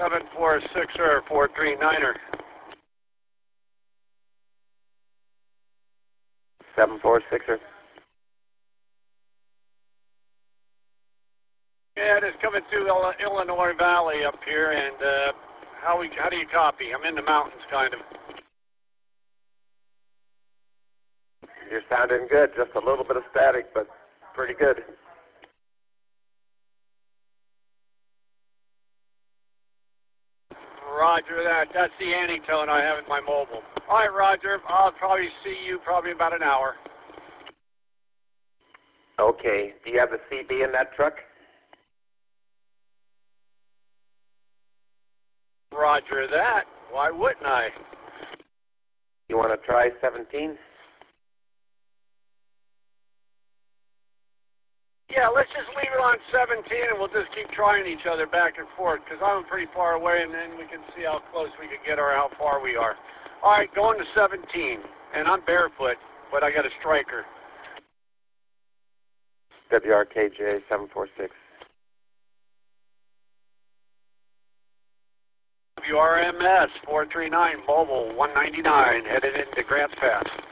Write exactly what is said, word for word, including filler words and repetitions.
seven four six er, four three nine er. seven four six er. Yeah, just coming through Ill Illinois Valley up here, and uh, how we how do you copy? I'm in the mountains, kind of. You're sounding good. Just a little bit of static, but pretty good. Roger that. That's the antitone I have in my mobile. All right, Roger. I'll probably see you probably about an hour. Okay. Do you have a C B in that truck? Roger that. Why wouldn't I? You want to try seventeen? Yeah, let's just leave it on seventeen, and we'll just keep trying each other back and forth, because I'm pretty far away, and then we can see how close we can get or how far we are. All right, going to seventeen, and I'm barefoot, but I got a striker. W R K J seven four six. W R M S four three nine, mobile one ninety-nine, headed into Grants Pass.